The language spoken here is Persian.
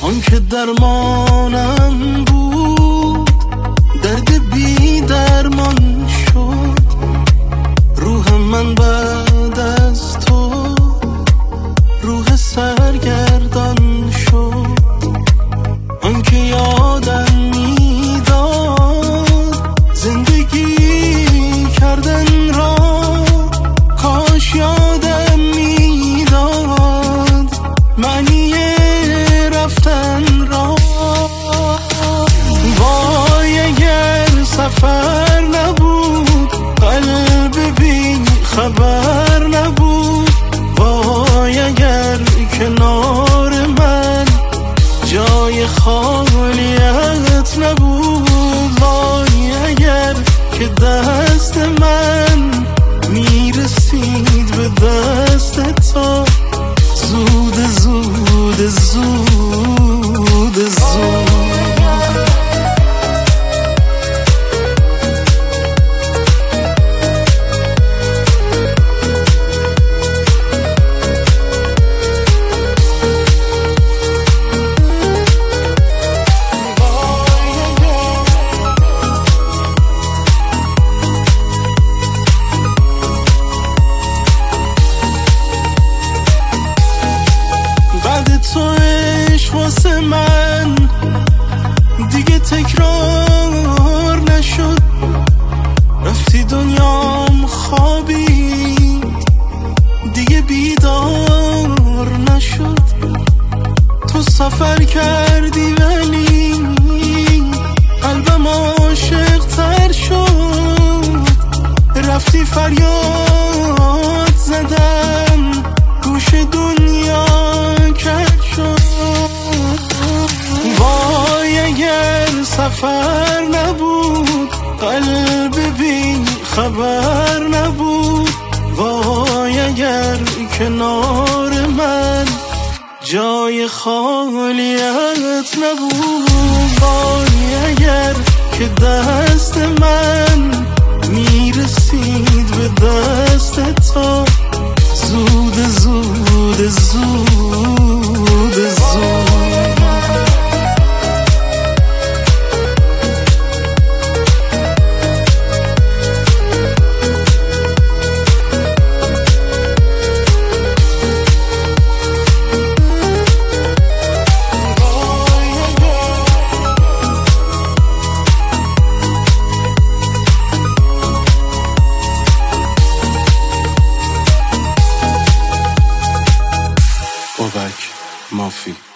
آن که درمانم بود درد بی درمان شد. روح من بعد از تو روح سرگردان شد. آن که یادم میداد زندگی کردن را، کاش یادم میداد معنی رفتن را. وای اگر سفر نبود، قلب بی خبر نبود. وای اگر کنار من جای خالیت نبود. وای اگر که دست من میرسید به دست تو زود زود زود زود. تو عشق واسه من دیگه تکرار نشد. رفتی دنیام خوابید دیگه بیدار نشد. تو سفر کردی ولی قلبم عاشق تر شد. رفتی فریاد زدم گوش دنیا کرد شد. وای اگر سفر نبود، قلب بی خبر نبود. وای اگر کنار من جای خالیت نبود. وای اگر که دست من میرسید به دست تو زود زود زود زود. بابک مافی.